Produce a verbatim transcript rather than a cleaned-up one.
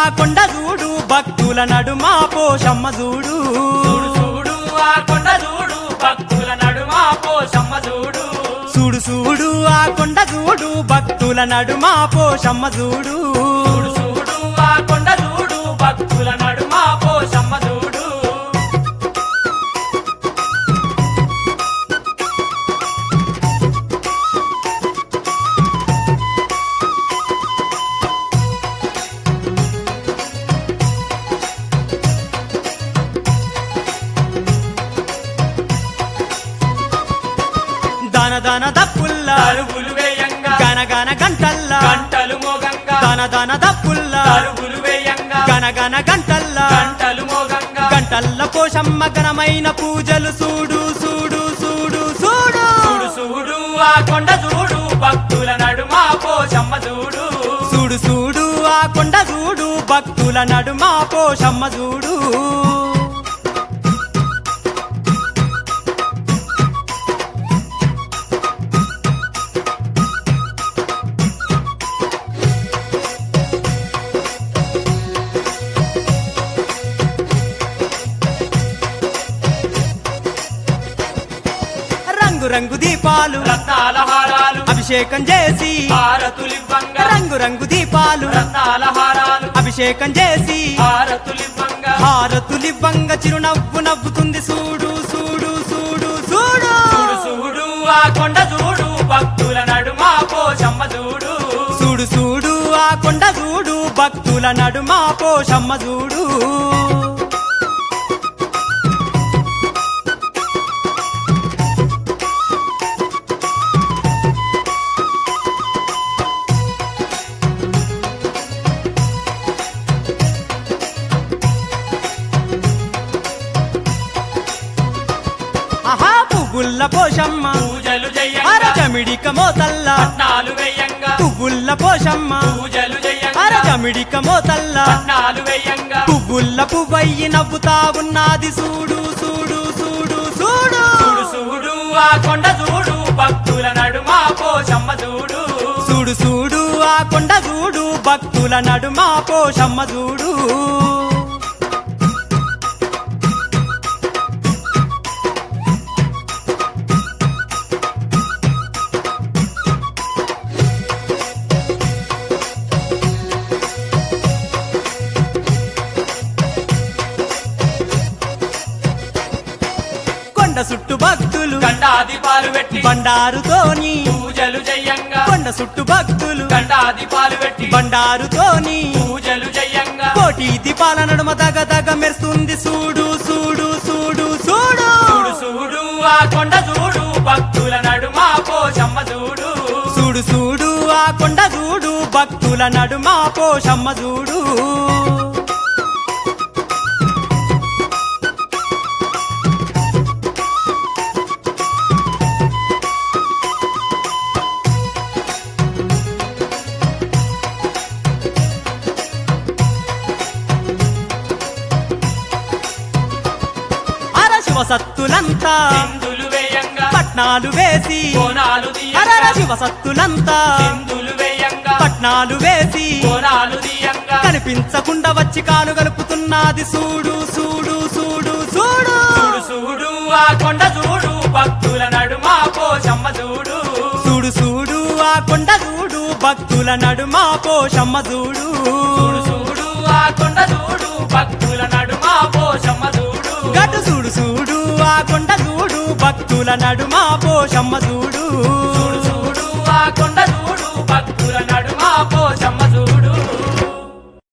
ఆ కొండ చూడు భక్తుల నడుమ పోషమ్మ చూడు చూడు చూడు ఆ కొండ చూడు భక్తుల నడుమ పోషమ్మ చూడు చూడు చూడు ఆ కొండ చూడు భక్తుల నడుమ పోషమ్మ చూడు చూడు చూడు ఆ కొండ చూడు భక్తుల నడుమ పోషమ్మ చూడు దన దన దప్పుల్లా అరుగులు వేయంగా గన గన గంటల్లా గంటలు మోగంగా దన దన దప్పుల్లా అరుగులు వేయంగా గన గన గంటల్లా గంటలు మోగంగా గంటల్ల పోషమ్మ ఘనమైన పూజలు చూడు చూడు చూడు చూడు చూడు చూడు ఆ కొండ చూడు భక్తుల నడుమ పోషమ్మ చూడు చూడు చూడు ఆ కొండ చూడు భక్తుల నడుమ పోషమ్మ చూడు రంగు రంగు దీపాలు రత్నాల హారాలు అభిషేకం చేసి హారతులివ్వంగా రంగు రంగు దీపాలు రత్నాల హారాలు అభిషేకం చేసి హారతులివ్వంగా హారతులివ్వంగ చిరునవ్వు నవ్వుతుంది చూడు చూడు చూడు చూడు చూడు చూడు ఆ కొండ చూడు భక్తుల నడుమ పోషమ్మ చూడు చూడు చూడు ఆ కొండ చూడు భక్తుల నడుమ పోషమ్మ చూడు ఆహా పువ్వుల్ల పోషమ్మ పూజలు అర చెయ్యంగా జమిడిక మోతల్ల రత్నాలు వేయంగా పువ్వుల్ల పోషమ్మ పూజలు అర చెయ్యంగా జమిడిక మోతల్ల రత్నాలు వేయంగా పువ్వుల్ల పువ్వయ్యి నవ్వుతా ఉన్నది చూడు చూడు చూడు చూడు చూడు చూడు ఆ కొండ చూడు భక్తుల నడుమ పోషమ్మ చూడు చూడు చూడు ఆ కొండ చూడు భక్తుల నడుమ పోషమ్మ చూడు కొండ చుట్టు భక్తులు గండాదిపాలు పెట్టి బండారుతోని పూజలు చెయ్యంగా కొండ చుట్టు భక్తులు గండాదిపాలు పెట్టి బండారుతోని పూజలు చెయ్యంగా కోటి దీపాల నడుమ దగ దగ మెరుస్తుంది చూడు చూడు చూడు చూడు చూడు చూడు ఆ కొండ చూడు భక్తుల నడుమ పోషమ్మ చూడు చూడు చూడు ఆ కొండ చూడు భక్తుల నడుమ పోషమ్మ చూడు అర శివసత్తులంతా సింధులు వేయంగా పట్నాలు వేసి కోనాలు అరర తీయంగా శివసత్తులంతా సింధులు వేయంగా పట్నాలు వేసి కోనాలు తీయంగా కనిపించకుండా వచ్చి కాలు గలుపుతున్నది చూడు చూడు చూడు చూడు చూడు చూడు ఆ కొండ చూడు భక్తుల నడుమ పోషమ్మ చూడు చూడు చూడు ఆ కొండ చూడు భక్తుల నడుమ పోషమ్మ చూడు చూడు చూడు ఆ కొండ చూడు భక్తుల నడుమ పోషమ్మ చూడు గటు చూడు చూడు ఆ కొండ చూడు భక్తుల నడుమ పోషమ్మ చూడు